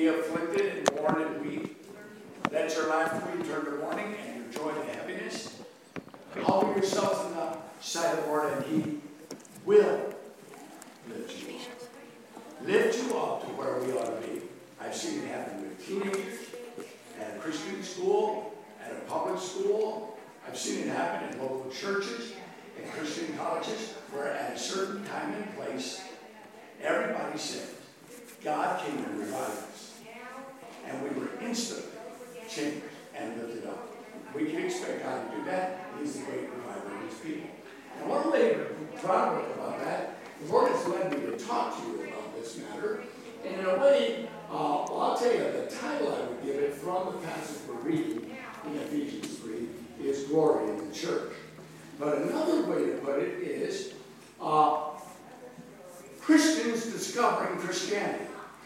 Be afflicted and mourn and weep. Let your laughter be turned to mourning and your joy to heaviness. Humble yourselves in the sight of the Lord, and He will lift you up. Lift you up to where we ought to be. I've seen it happen with teenagers, at a Christian school, at a public school. I've seen it happen in local churches, in Christian colleges, where at a certain time and place, everybody said, God came and revived us. And we were instantly changed and lifted up. We can expect God to do that. He's the great reviver of His people. And one way to talk about that, the Lord has led me to talk to you about this matter. And in a way, I'll tell you, the title I would give it from the passage we're reading in Ephesians 3 is Glory in the Church. But another way to put it is Christians discovering Christianity.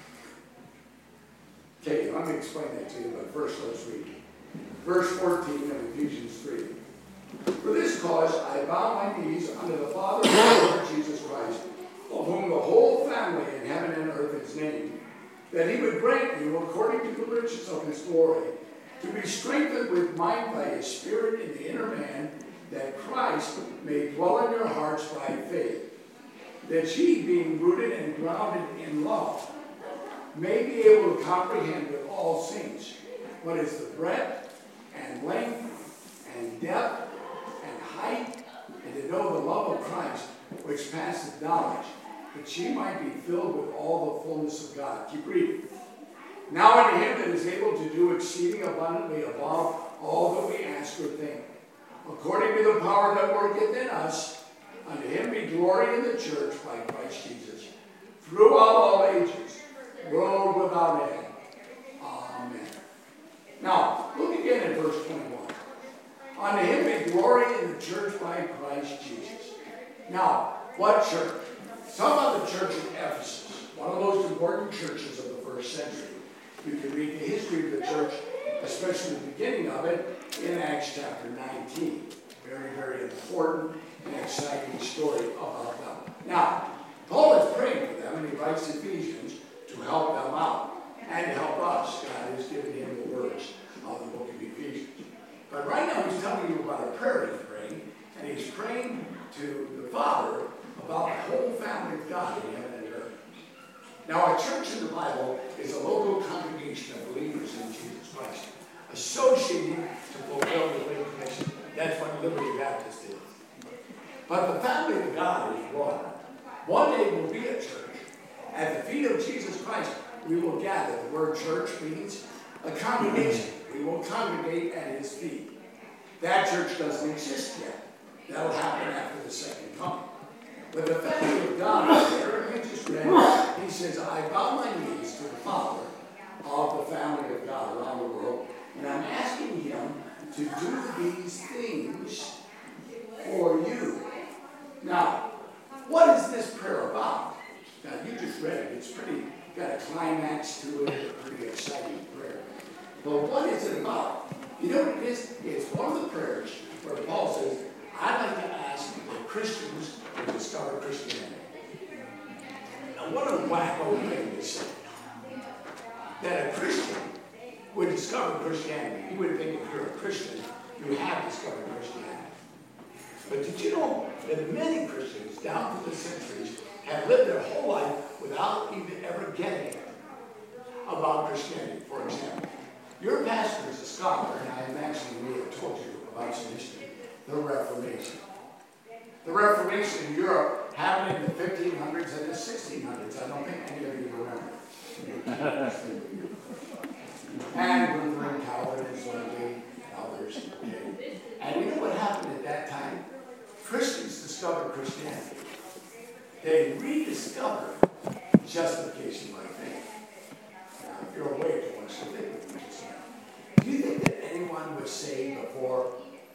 Okay, let me explain that to you, but first let's read. Verse 14 of Ephesians 3. For this cause I bow my knees unto the Father of our Lord Jesus Christ, of whom the whole family in heaven and earth is named, that He would grant you, according to the riches of His glory, to be strengthened with might by His Spirit in the inner man, that Christ may dwell in your hearts by faith, that ye, being rooted and grounded in love, may be able to comprehend with all saints what is the breadth and length and depth and height, and to know the love of Christ, which passeth knowledge, that ye might be filled with all the fullness of God. Keep reading. Now unto Him that is able to do exceeding abundantly above all that we ask or think, according to the power that worketh in us, unto Him be glory in the church by Christ Jesus, throughout all ages, world without end. Amen. Now, look again at verse 21. Unto Him be glory in the church by Christ Jesus. Now, what church? Talk about the church of Ephesus, one of the most important churches of the first century. You can read the history of the church, especially the beginning of it, in Acts chapter 19. Very, very important and exciting story about them. Now, Paul is praying for them, and he writes Ephesians to help them out and to help us. God has given him the words of the book of Ephesians. But right now he's telling you about a prayer he's praying, and he's praying to the Father about the whole family of God in heaven and earth. Now, a church in the Bible is a local congregation of believers in Jesus Christ, associating to fulfill the Great Commission. That's what Liberty Baptist is. But the family of God is one. One day will be a church. At the feet of Jesus Christ, we will gather. The word church means a congregation. We will congregate at His feet. That church doesn't exist yet. That'll happen after the second coming. But the family of God, there we just read, he says, I bow my knees to the Father of the family of God around the world, and I'm asking Him to do these things for you. Now, what is this prayer about? Now, you just read it. It's got a climax to it, a pretty exciting prayer. But what is it about? You know what it is? It's one of the prayers where Paul says, I'd like to ask that Christians would discover Christianity. Now, what a wacko thing to say. That a Christian would discover Christianity. You would think if you're a Christian, you have discovered Christianity. But did you know that many Christians down through the centuries have lived their whole life without even ever getting about Christianity? For example, your pastor is a scholar, and I actually may have told you about some history, the Reformation. The Reformation in Europe happened in the 1500s and the 1600s. I don't think any of you remember. And Luther and Calvin and Zwingli and others. Okay. And you know what happened at that time? Christians discovered Christianity. They rediscovered justification by faith. Now, if you're awake, I want you to think of what just now. Do you think that anyone was saved before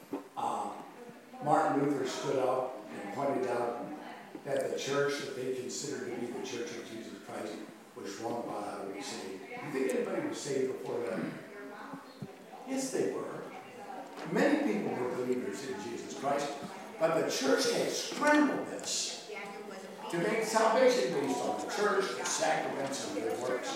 Martin Luther stood up and pointed out that the church that they considered to be the Church of Jesus Christ was wrong about how to be saved? Do you think anybody was saved before that? Yes, they were. Many people were believers in Jesus Christ, but the church had scrambled this to make salvation based on the church, the sacraments, and good works.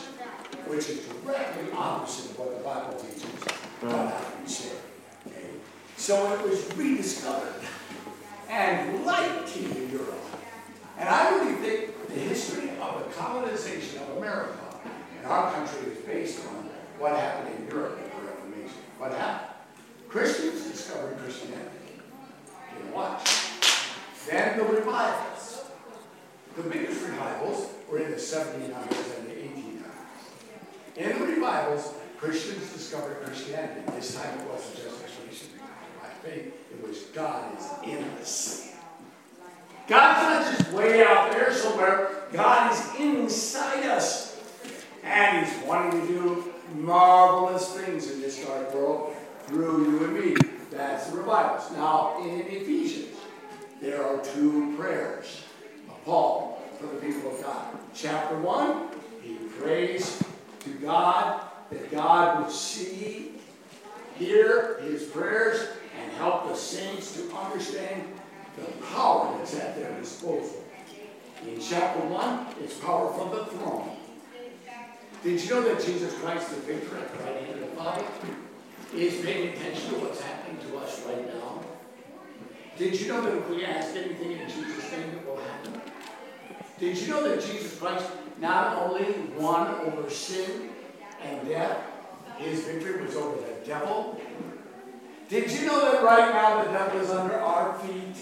which is directly opposite of what the Bible teaches about how to be saved. Okay? So it was rediscovered, and light came to Europe. And I really think the history of the colonization of America and our country is based on what happened in Europe at the Reformation. What happened? Christians discovered Christianity. Okay, watch. Then the revivals. The biggest revivals were in the 1700s and the 1800s. In the revivals, Christians discovered Christianity. This time it wasn't just explanation by faith, it was God is in us. God's not just way out there somewhere. God is inside us. And He's wanting to do marvelous things in this dark world through you and me. That's the revivals. Now, in Ephesians, there are two prayers of Paul for the people of God. Chapter 1, he prays to God that God would see, hear his prayers, and help the saints to understand the power that's at their disposal. In chapter 1, it's power from the throne. Did you know that Jesus Christ, the victor at the right hand of the Father, is paying attention to what's happening to us right now? Did you know that if we ask anything in Jesus' name, it will happen? Did you know that Jesus Christ not only won over sin and death, his victory was over the devil? Did you know that right now the devil is under our feet?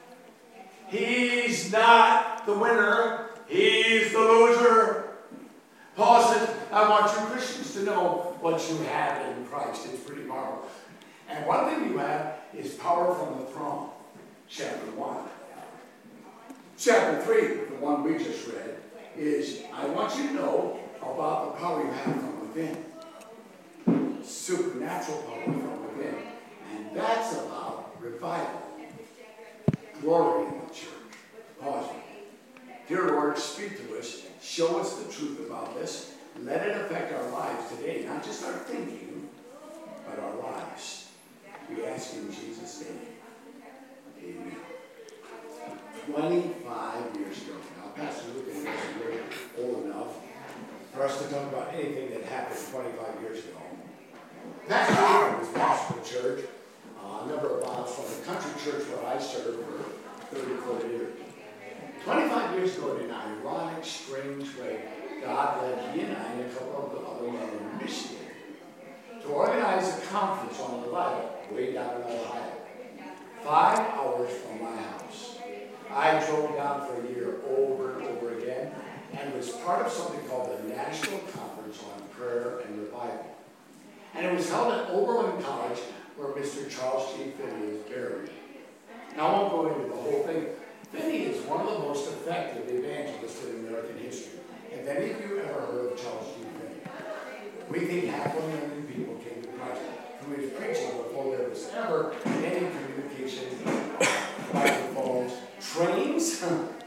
He's not the winner, he's the loser. Paul says, I want you Christians to know what you have in Christ. It's pretty marvelous. And one thing you have is power from the throne. Chapter 1. Chapter 3, the one we just read, is I want you to know about the power you have from within. Supernatural power from within. And that's about revival. Glory in the church. Pause. Dear Lord, speak to us. Show us the truth about this. Let it affect our lives today. Not just our thinking, but our lives. We ask in Jesus' name. Amen. 25 years ago. Now, Pastor Luke and I are old enough for us to talk about anything that happened 25 years ago. Pastor Luke was pastor of the church. A number of miles from the country church where I served for 34 years. 25 years ago, in an ironic, strange way, God led he and I and a couple of other men in Michigan to organize a conference on revival way down in Ohio. 5 hours from my house. I drove down for a year over and over again and was part of something called the National Conference on Prayer and Revival. And it was held at Oberlin College, where Mr. Charles G. Finney is buried. Now, I won't go into the whole thing. Finney is one of the most effective evangelists in American history. Have any of you ever heard of Charles G. Finney? We think 500,000 people came to Christ through his preaching before there was ever any communication, microphones, trains,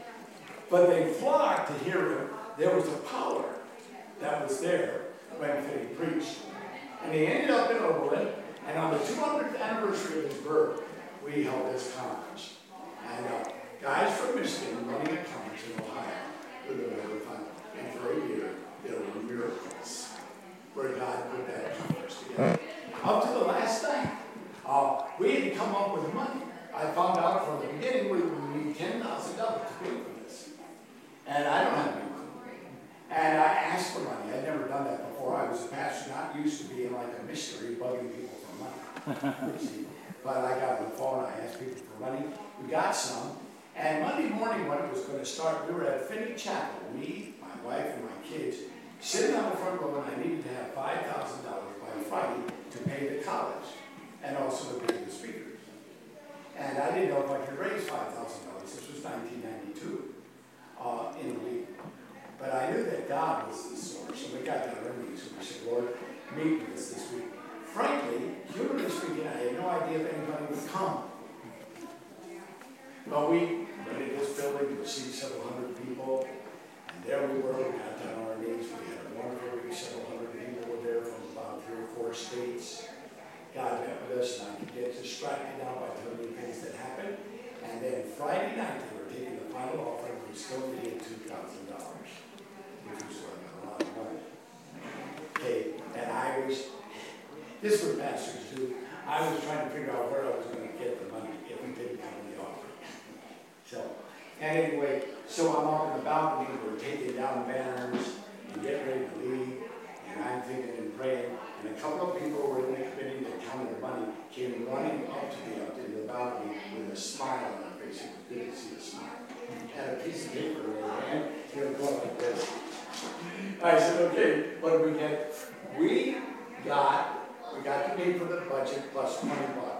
but they flocked to hear him. There was a power that was there when Finney preached. And he ended up in Oberlin, and on the 200th anniversary of his birth, we held this conference. And guys from Michigan running a conference in Ohio with a river fund. And for a year, there were miracles where God put that conference together. Up to the last night, we had to come up with money. I found out from the beginning we would need $10,000 to pay for this. And I don't have any money. And I asked for money. I'd never done that before. I was a pastor, not used to being like a missionary, bugging people for money. But I got on the phone, I asked people for money. We got some. And Monday morning when it was going to start, we were at Finney Chapel. Me, my wife, and my kids, sitting on the front row, and I needed to have $5,000 by Friday to pay the college and also to pay the speakers. And I didn't know if I could raise $5,000. This was 1992 in a week. But I knew that God was the source. And we got down our knees and we said, Lord, meet with us this week. Frankly, humanly speaking, I had no idea if anybody would come. But we rented this building to see several hundred people. And there we were. We got down on our knees. We had a wonderful week. Several hundred people were there from about 3 or 4 states. God met with us, and I could get distracted now by telling you things that happened. And then Friday night, they were taking the final offering. We still needed $2,000, which was a lot of money. This was pastors too. I was trying to figure out where I was going to get the money if we didn't come to the offering. So, and anyway, so I'm up in the balcony, we're taking down banners and getting ready to leave, and I'm thinking and praying, and a couple of people were in the committee that counted the money, came running up to me up into the balcony with a smile on their face. It was good to see a smile. Had a piece of paper in their hand, they were going like this. I said, okay, what did we get? We got to pay for the budget plus $20.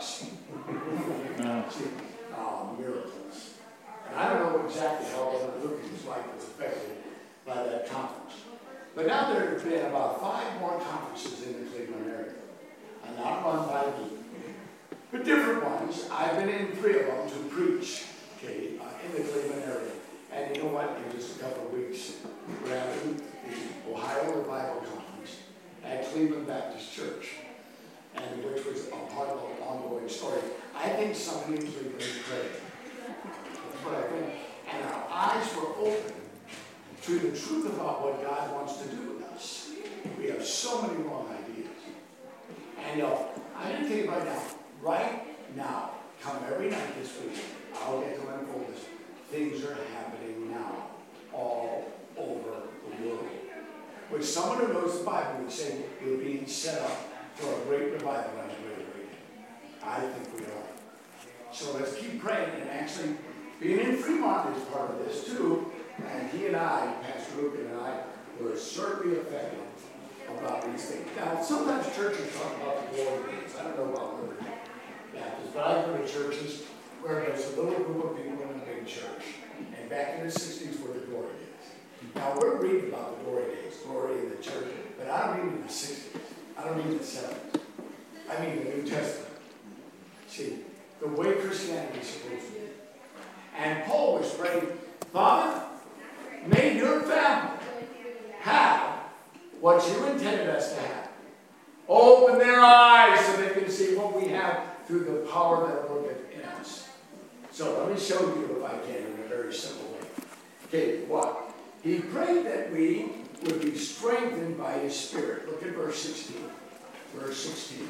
Miracles. And I don't know exactly how Brother Lucas' life was affected by that conference. But now there have been about 5 more conferences in the Cleveland area. And not run by me, but different ones. I've been in 3 of them to preach, okay, in the Cleveland area. And you know what? In just a couple of weeks, we're having the Ohio Revival Conference at Cleveland Baptist Church, and which was a part of an ongoing story. I think somebody in Cleveland prayed. That's what I think. And our eyes were open to the truth about what God wants to do with us. We have so many wrong ideas. And I'm going to tell you right now, come every night this week, I'll get to unfold this. Things are happening now all over the world. Which someone who knows the Bible would say we're being set up for a great revival and a great awakening. I think we are. So let's keep praying, and actually being in Fremont is part of this too. And he and I, Pastor Luke and I, were certainly affected about these things. Now, sometimes churches talk about the glory days. I don't know about Liberty Baptist, but I go to churches where there's a little group of people in a big church. And back in the 60s were the glory days. Now, we're reading about the glory days, glory in the church, but I don't mean in the 60s. I don't mean the 70s. I mean the New Testament. See, the way Christianity is supposed to be. And Paul was praying, Father, may your family have what you intended us to have. Open their eyes so they can see what we have through the power that worketh in us. So let me show you, if I can, in a very simple way. Okay, what? He prayed that we would be strengthened by his Spirit. Look at verse 16. Verse 16.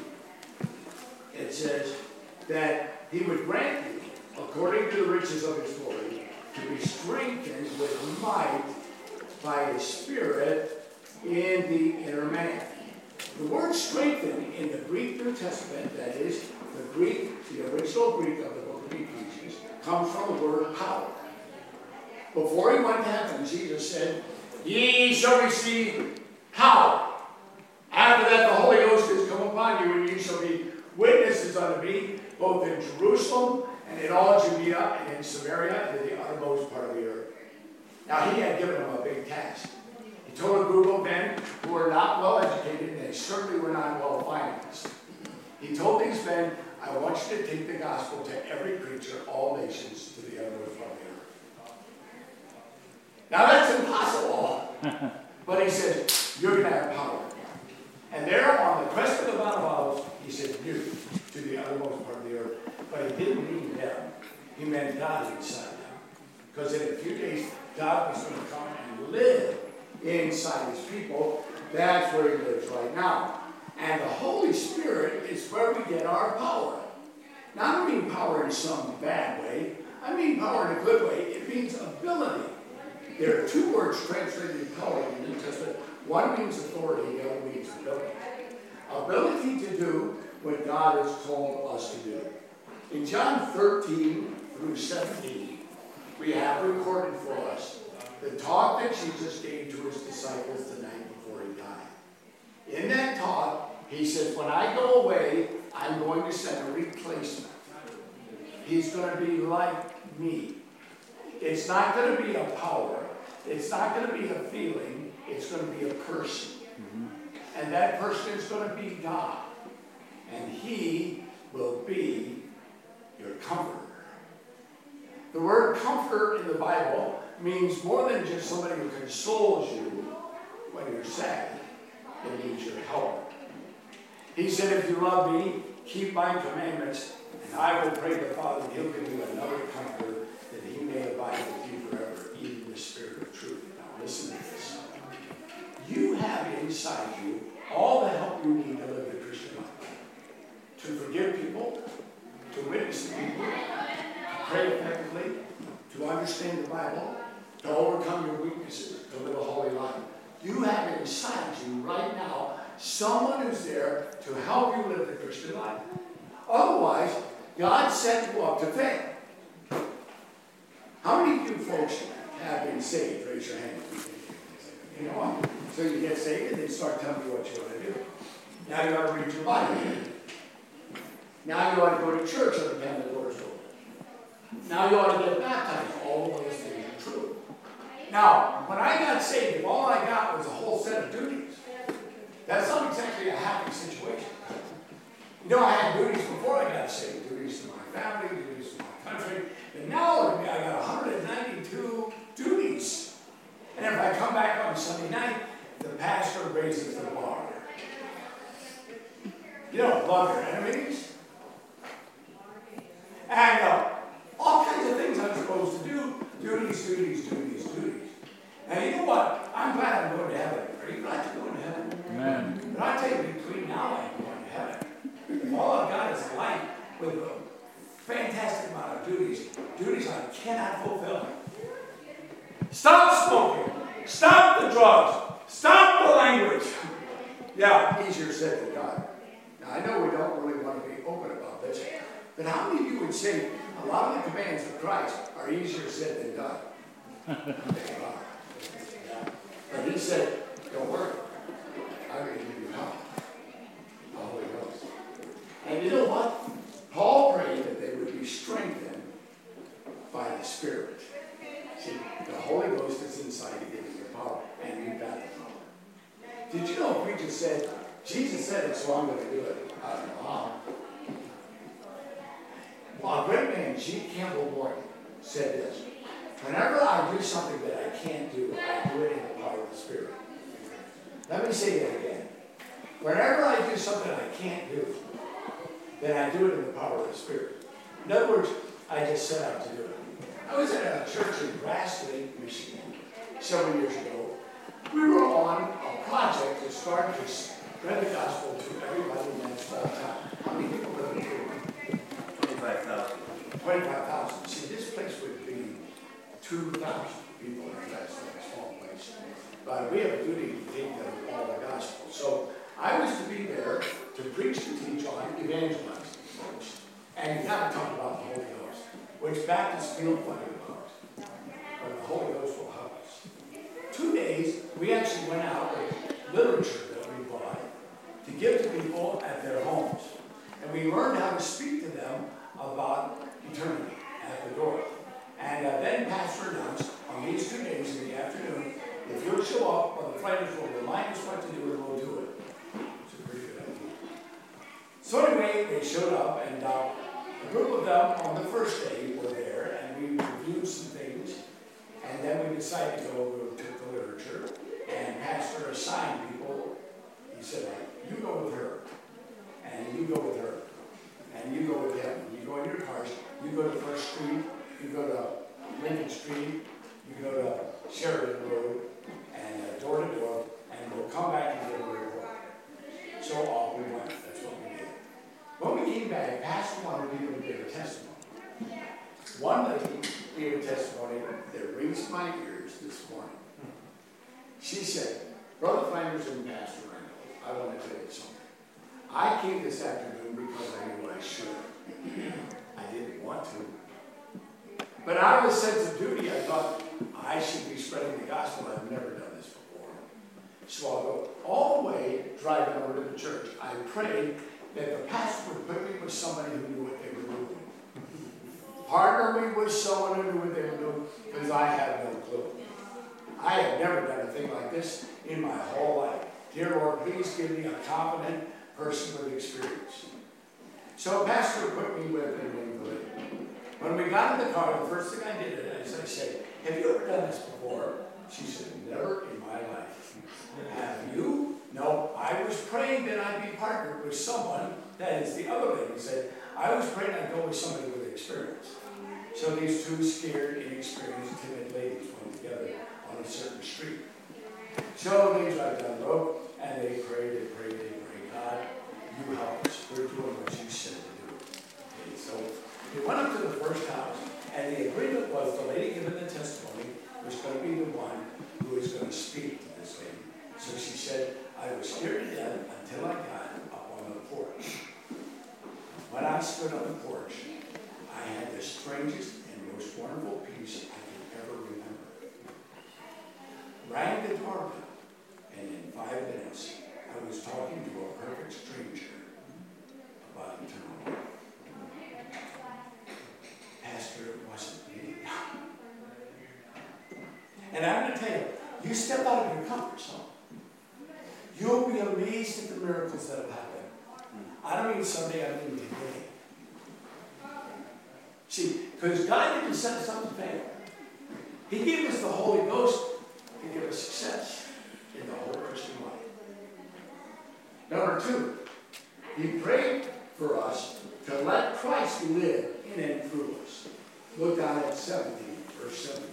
It says that he would grant you, according to the riches of his glory, to be strengthened with might by his Spirit in the inner man. The word strengthen in the Greek New Testament, that is, the original Greek of the book of Ephesians, comes from the word power. Before he went to heaven, Jesus said, ye shall receive power. After that, the Holy Ghost has come upon you, and you shall be witnesses unto me, both in Jerusalem and in all Judea and in Samaria and in the uttermost part of the earth. Now, he had given them a big task. He told a group of men who were not well educated, and they certainly were not well financed. He told these men, I want you to take the gospel to every creature, all nations, to the uttermost part of the earth. Now, that's impossible. But he said, you're going to have power. And there on the crest of the Mount of Olives, he said, you, to the uttermost part of the earth. But he didn't mean them. He meant God inside them. Because in a few days, God was going to come and live inside his people. That's where he lives right now. And the Holy Spirit is where we get our power. Now, I don't mean power in some bad way. I mean power in a good way. It means ability. There are 2 words translated power in the New Testament. One means authority, the other means ability. Ability to do what God has called us to do. In John 13 through 17, we have recorded for us the talk that Jesus gave to his disciples the night before he died. In that talk, he says, when I go away, I'm going to send a replacement. He's going to be like me. It's not going to be a power. It's not going to be a feeling. It's going to be a person. And that person is going to be God. And he will be your comforter. The word comforter in the Bible means more than just somebody who consoles you when you're sad. It means your helper. He said, if you love me, keep my commandments, and I will pray the Father, and he'll give you another comforter, that he may abide with you forever, even the Spirit of truth. Now listen to this. You have inside you all the help you need to live the Christian life. witness to people, to pray effectively, to understand the Bible, to overcome your weaknesses, to live a holy life. You have inside you right now someone who's there to help you live the Christian life. Otherwise, God set you up to fail. How many of you folks have been saved? Raise your hand. You know what? So you get saved and they start telling you what you want to do. Now you ought to read your Bible. Now you ought to go to church every time the doors open. Now you ought to get baptized. All of those things are true. Now, when I got saved, if all I got was a whole set of duties, that's not exactly a happy situation. You know, I had duties before I got saved. Duties to my family, duties to my country. And now I got 192 duties. And if I come back on Sunday night, the pastor raises the bar. You don't love your enemies. And all kinds of things I'm supposed to do. Duties, duties, duties, duties. And you know what? I'm glad I'm going to heaven. Are you glad you're going to heaven? Amen. But I tell you, between now and going to heaven, if all I've got is a life with a fantastic amount of duties I cannot fulfill. Stop smoking. Stop the drugs. Stop the language. Yeah, easier said than done. Now, I know we don't really want to be open about this, but how many of you would say a lot of the commands of Christ are easier said than done? But he said, don't worry. I'm going to give you help. The Holy Ghost. And you know what? Paul prayed that they would be strengthened by the Spirit. See, the Holy Ghost is inside to give you the power, and you've got the power. Did you know if we just said, Jesus said it, so I'm going to do it? I don't know how. Well, a great man, G. Campbell Morgan, said this. Whenever I do something that I can't do, I do it in the power of the Spirit. Let me say that again. Whenever I do something I can't do, then I do it in the power of the Spirit. In other words, I just set out to do it. I was at a church in Grass Lake, Michigan, several years ago. We were on a project to start to spread the gospel to everybody in that small town. How many people live in here? 25,000. 25,000. See, this place would be 2,000 people in that small place. But we have a duty to take them all the gospel. So I was to be there to preach and teach on evangelizing folks. And you got to talk about the Holy Ghost, which Baptists feel funny about. But the Holy Ghost will help us. 2 days, we actually went out with literature that we bought to give to people at their homes. And we learned how to speak to them about eternity at the door. And then Pastor announced on these 2 days in the afternoon, if you'll show up, Brother Flanders will remind us what to do and we'll do it. It's a pretty good idea. So anyway, they showed up and a group of them on the first day were there and we reviewed some things. And then we decided to go to the literature and Pastor assigned people. He said, you go with her and you go with her and you go with him. You go in your cars, you go to First Street, you go to Lincoln Street, you go to Sheridan Road, and door to door, and we'll come back and get a report. So off we went. That's what we did. When we came back, Pastor wanted people to give a testimony. One lady gave a testimony that rings my ears this morning. She said, Brother Flanders and Pastor Randall, I want to tell you something. I came this afternoon because I knew I should. I didn't want to. But out of a sense of duty, I thought, I should be spreading the gospel. I've never done this before. So I'll go all the way, driving over to the church. I prayed that the pastor would put me with somebody who knew what they were doing. Partner me with someone who knew what they were doing, because I had no clue. I have never done a thing like this in my whole life. Dear Lord, please give me a competent person with experience. So Pastor put me with an invalid. When we got in the car, the first thing I did is I said, have you ever done this before? She said, never in my life. Have you? No, I was praying that I'd be partnered with someone, that is the other lady said, I was praying I'd go with somebody with experience. So these two scared, inexperienced, timid ladies went together on a certain street. So they drive down the road, and they pray, God, you help us. We're doing what you said to do. Okay, so I was scared to death until I got up on the porch. When I stood on the porch, I had the strangest and most wonderful peace I could ever remember. Rang the doorbell, and in 5 minutes, I was talking to a perfect stranger about eternal life. Pastor, it wasn't me. And I'm going to tell you, you step out of your comfort zone, you'll be amazed at the miracles that will happen. I don't mean someday, I mean today. See, because God didn't set us up to fail. He gave us the Holy Ghost to give us success in the whole Christian life. Number 2, He prayed for us to let Christ live in and through us. Look down at 17, verse 17.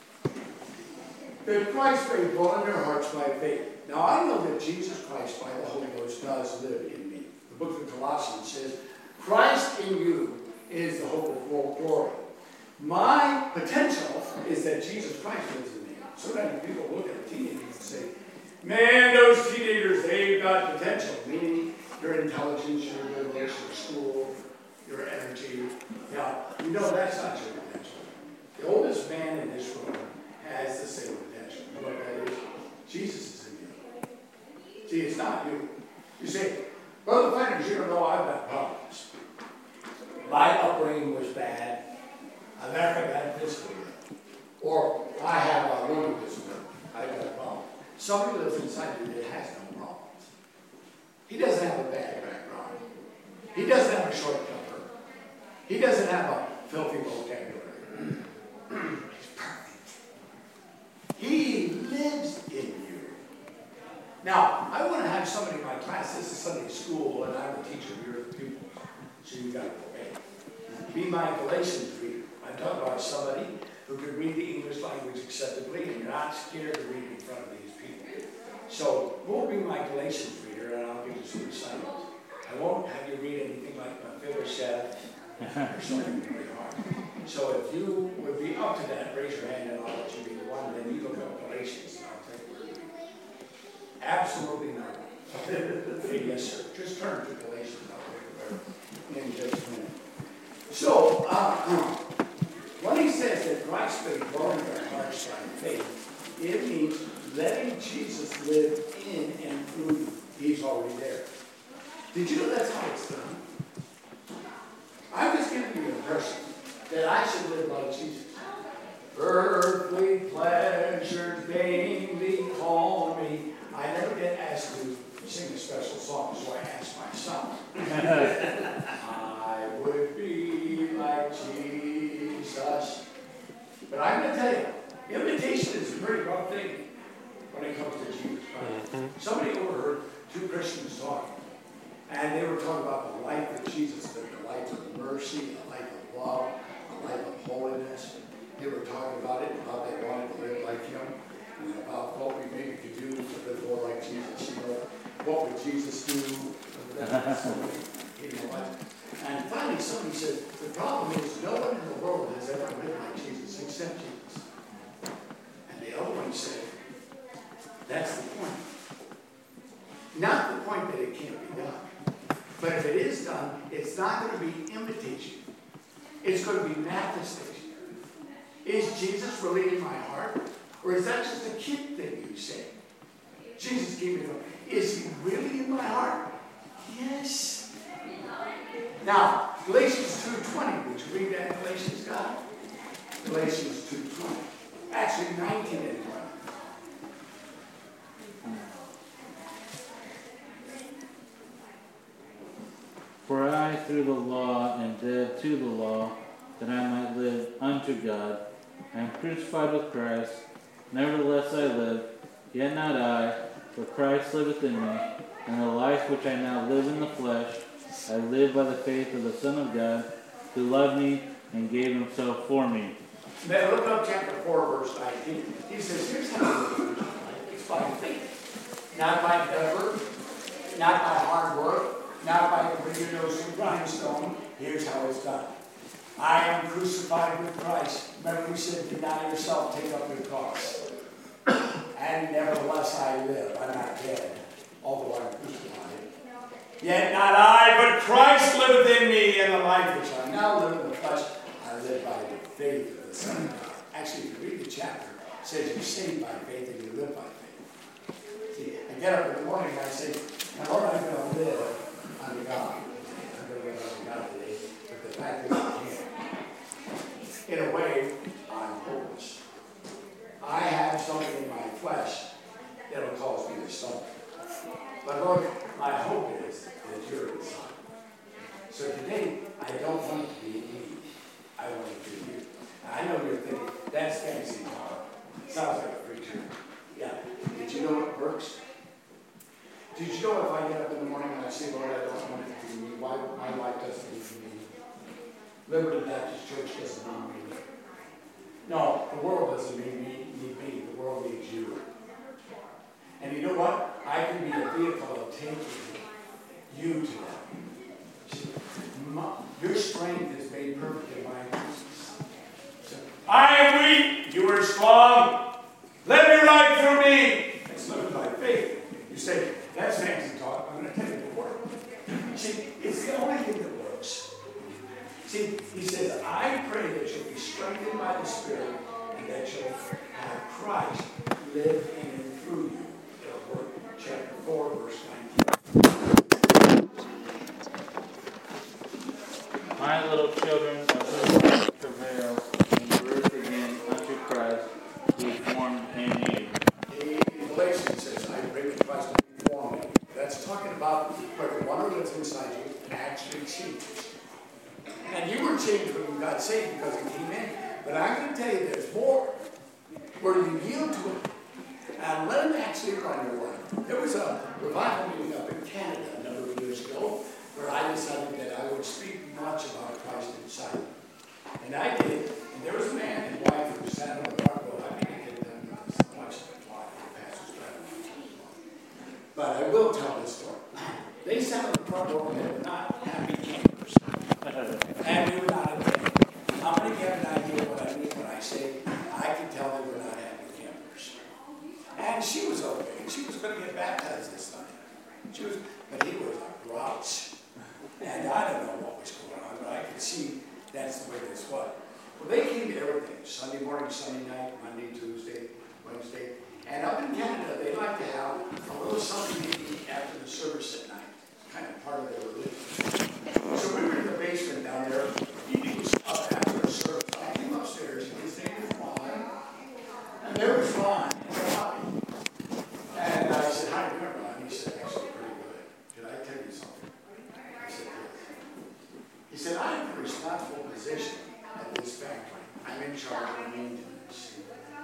That Christ may dwell in your hearts by faith. Now I know that Jesus Christ by the Holy Ghost does live in me. The book of Colossians says, Christ in you is the hope of full glory. My potential is that Jesus Christ lives in me. Sometimes people look at teenagers and say, man, those teenagers, they've got potential. Meaning your intelligence, your ability, your school, your energy. Now, you know that's not your potential. The oldest man in this room has the same potential. You know what that is? Jesus is in you. See, it's not you. You say, Brother Flanders, you don't know I've got problems. My upbringing was bad. I've never got physically. Or I have a learning disability. I've got a problem. Somebody lives inside you that has no problems. He doesn't have a bad background. He doesn't have a short temper. He doesn't have a filthy vocabulary. He's perfect. He lives in you. Now, I want to have somebody in my class. This is Sunday school, and I'm a teacher. You're the pupils. So you got to obey. Be my Galatians reader. I'm talking about somebody who can read the English language acceptably, and you're not scared to read in front of these people. So, we'll be my Galatians reader, and I'll give you some assignments. I won't have you read anything like Mephibosheth or something really hard. So, if you would be up to that, raise your hand, and I'll let you be the one. Then you look up Galatians, and I'll tell you where to read. Absolutely not. Yes, sir. Just turn to Galatians. I'll tell you in just a minute. So, when he says that Christ may dwell in our hearts by faith, it means letting Jesus live in and through you. He's already there. Did you know that's how it's done? I'm just giving you a person that I should live like Jesus. Earthly pleasures vainly call me. I never get asked to sing a special song, so I ask myself. I would be like Jesus. But I'm going to tell you, imitation is a pretty rough thing when it comes to Jesus Christ. Somebody overheard 2 Christians talking, and they were talking about the life of Jesus, the life of mercy, the life of love, the life of holiness. They were talking about it, how they wanted to live like him, and about what we maybe could do to live more like Jesus. You know, what would Jesus do? You know what? And finally, somebody said, the problem is no one in the world has ever lived like Jesus except Jesus. And the other one said, that's the point. Not the point that it can't be done. But if it is done, it's not going to be imitation. It's going to be manifestation. Is Jesus really in my heart? Or is that just a kid thing you say? Jesus gave me the, is he really in my heart? Yes. Now, Galatians 2:20, would you read that, Galatians, God? Galatians 2:20. Actually, 19 and 20. For I, through the law, am dead to the law, that I might live unto God. I am crucified with Christ. Nevertheless I live, yet not I, but Christ liveth in me. And the life which I now live in the flesh, I live by the faith of the Son of God, who loved me and gave himself for me. Now look up chapter 4, verse 19. He says, here's how you live. It's by faith. Not by effort, not by hard work, not by putting your nose in grindstone. Here's how it's done. I am crucified with Christ. Remember we said, deny yourself, take up your cross. And nevertheless I live. I'm not dead. although I'm crucified. Yet not I, but Christ liveth in me, and the life which I now live in the flesh, I live by the faith of the Son of God. Actually, if you read the chapter, it says you're saved by faith and you live by faith. See, I get up in the morning and I say, now Lord, I'm going to live unto God. I'm going to live unto God today, but the fact is I can't. In a way, I'm hopeless. I have something in my flesh that'll cause me to stumble. But Lord, my hope is that you're inside. So today, I don't want it to be me. I want it to be you. Now, I know you're thinking, that's fancy talk. Sounds like a preacher. Yeah. Did you know what works? Did you know if I get up in the morning and I say, Lord, I don't want it to be me, why my life doesn't need me? Liberty Baptist Church doesn't need me. No, the world doesn't need me. The world needs you. And you know what? I can be a vehicle of taking you to them. Your strength is made perfect in my weakness. So, I am weak. You are strong. Let me ride through me. That's living by faith. You say, that's fancy talk. I'm going to tell you the word. See, it's the only thing that works. See, he says, I pray that you'll be strengthened by the Spirit and that you'll have Christ live in and through you. It'll work. Chapter 4, verse 19. My little children, of whom travail and birth again unto Christ, who formed in you. In Galatians says, I pray that Christ will be formed in you. That's talking about where the one who lives inside you actually changes. And you were changed when you got saved because he came in. But I'm going to tell you there's more. Where you yield to him and let him actually run your life. There was a revival meeting up in Canada a number of years ago where I decided that I would speak much about Christ inside. And I did. And there was a man and wife who sat on the front row. I didn't get them so much why the pastor's driving. But I will tell this story. They sat on the front row and they were not happy campers. And we were not attending. How many have an idea what I mean when I say I can tell they were not happy campers? And she was okay. She was going to get baptized this Sunday. But he was a grouch. And I don't know what was going on, but I could see that's the way this was. Well, they came to everything. Sunday morning, Sunday night, Monday, Tuesday, Wednesday. And up in Canada, they like to have a little something to eat after the service at night. It's kind of part of their religion. So we were in the basement down there eating stuff after the service. I came upstairs, and his name was Ron. And there was Ron and Robbie. And I said, hi, you're Ron. He said, actually, pretty good. Can I tell you something? I said, yes. He said, I have a responsible position at this factory. I'm in charge of maintenance.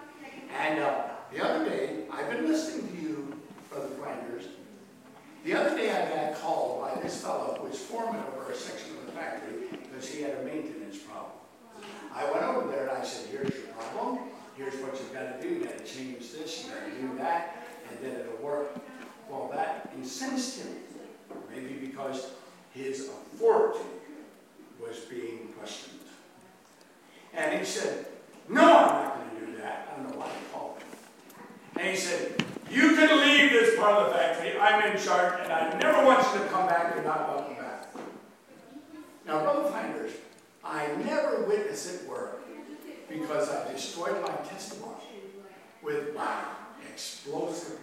And the other day, I've been listening to you, Brother Flanders. The other day I got called by this fellow who was foreman over a section of the factory because he had a maintenance problem. I went over there and I said, here's your problem. Here's what you've got to do. You've got to change this, you've got to do that, and then it'll work. Well, that incensed him. Maybe because his authority was being questioned. And he said, no, I'm not going to do that. I don't know why he called him. And he said, you can leave this part of the factory. I'm in charge, and I never want you to come back. You're not welcome back. Now, Brother Flanders, I never witness it work because I destroyed my testimony with my explosive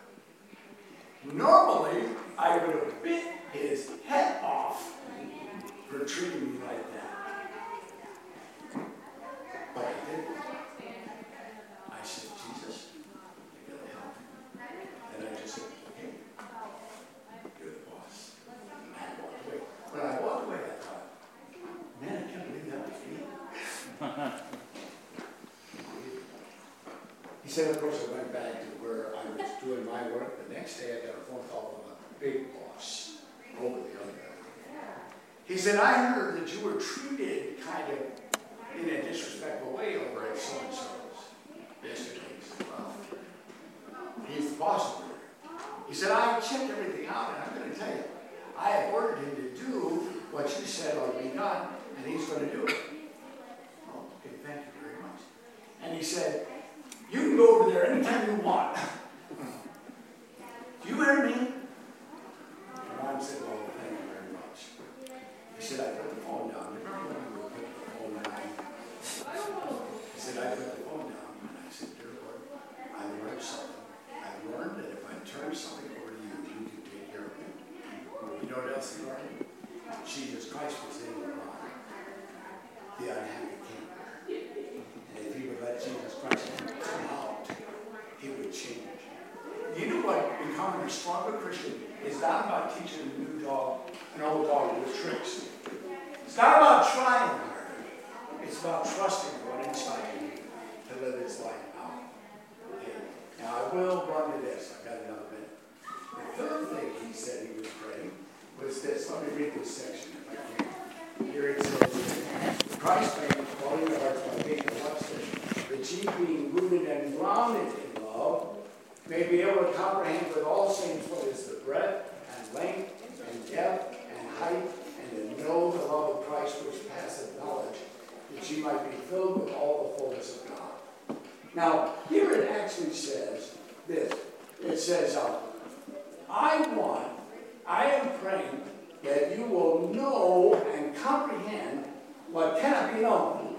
temper. Normally, I would have bit his head off for treating me like that. But I didn't. I said, Jesus, you gotta help me. And I just said, okay, you're the boss. And I walked away. When I walked away, I thought, man, I can't believe that was me. He said, of course, I went back to where I was doing my work. The next day, I got a phone call from a big boss over the other guy. He said, I heard that you were treated kind of in a disrespectful way over at so-and-so's yesterday. He said, well, he's the boss over there. He said, I checked everything out, and I'm going to tell you, I have ordered him to do what you said ought to be done, and he's going to do it. Oh, okay, thank you very much. And he said, you can go over there anytime you want. Do you hear me? about teaching an old dog new tricks. It's not about trying harder. It's about trusting what inside you to live its life out. Okay. Now I will run to this. I've got another minute. The third thing he said he was praying was this. Let me read this section if I can. Here it says, Christ may call your hearts by faith and love, that ye being rooted and grounded in love, may be able to comprehend with all saints what is the breadth and length and depth and height, and to know the love of Christ which passeth knowledge, that ye might be filled with all the fullness of God. Now, here it actually says this. It says, I am praying that you will know and comprehend what cannot be known.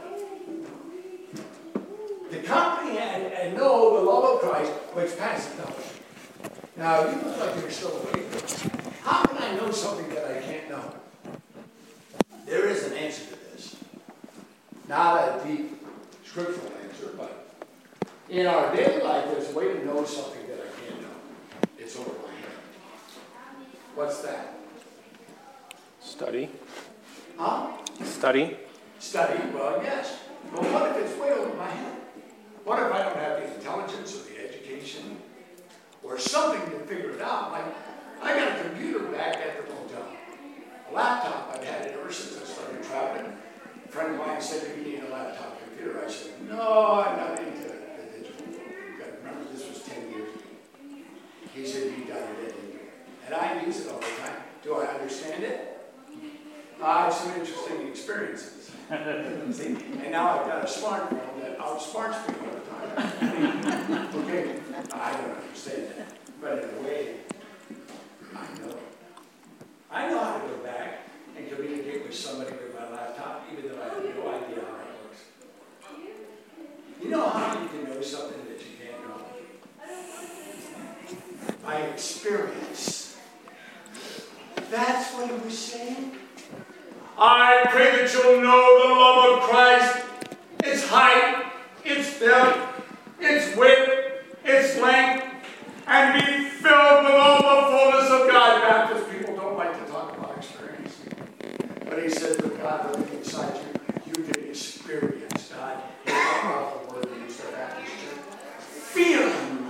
To comprehend and know the love of Christ which passes knowledge. Now, you look like you're still awake. How can I know something that I can't know? There is an answer to this. Not a deep scriptural answer, but in our daily life, there's a way to know something that I can't know. It's over my head. What's that? Study. Huh? Study. Study? Well, yes. But what if it's way over my head? What if I don't have the intelligence or the education or something to figure it out? Like, I got a computer back at the motel. A laptop, I've had it ever since I started traveling. A friend of mine said, you need a laptop computer. I said, no, I'm not into the digital. You got to remember, this was 10 years ago. He said, you got it in. And I use it all the time. Do I understand it? I have some interesting experiences. See? And now I've got a smartphone that outsmarts me all the time. Okay, I don't understand that. But in a way, I know. I know how to go back and communicate with somebody with my laptop, even though I have no idea how it works. You know how you can know something that you can't know? By experience. That's what he was saying. I pray that you'll know the love of Christ, its height, its depth, its width, its length, and be filled with all the fullness of God. Baptist people don't like to talk about experience. But he says with God living inside you, you can experience God. He's a powerful word in the Baptist church. Feel Him.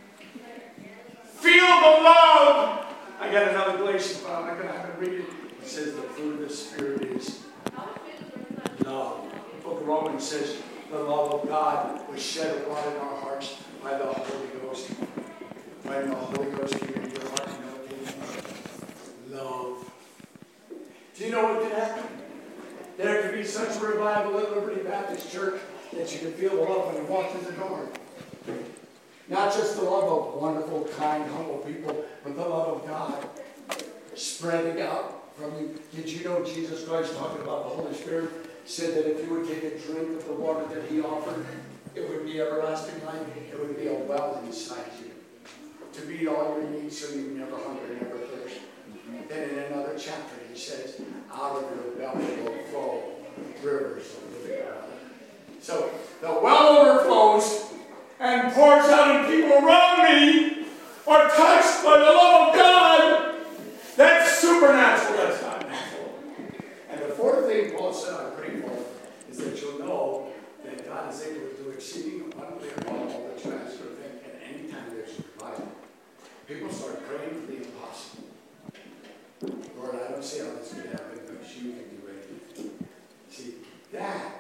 Feel the love. I got another Galatians, but I'm not going to have to read it. It says the fruit of the Spirit is love. The book of Romans says the love of God was shed abroad in our hearts by the Holy Ghost. When the Holy Ghost came into your heart, you know what came in? Love. Do you know what could happen? There could be such a revival at Liberty Baptist Church that you could feel the love when you walk through the door. Not just the love of wonderful, kind, humble people, but the love of God spreading out from you. Did you know Jesus Christ, talking about the Holy Spirit, said that if you would take a drink of the water that He offered, it would be everlasting life. It would be a well inside you to meet all your needs so you never hunger, never thirst. Then in another chapter He says, out of your belly will flow rivers of living water. So the well overflows and pours out, and people around me are touched by the love of God. That's supernatural. That's not natural. And the fourth thing Paul said I'm praying for is that you'll know that God is able to do exceeding abundantly above all that you ask or think. And anytime there's a revival, people start praying for the impossible. Lord, I don't see how this could happen, but you can do anything. See, that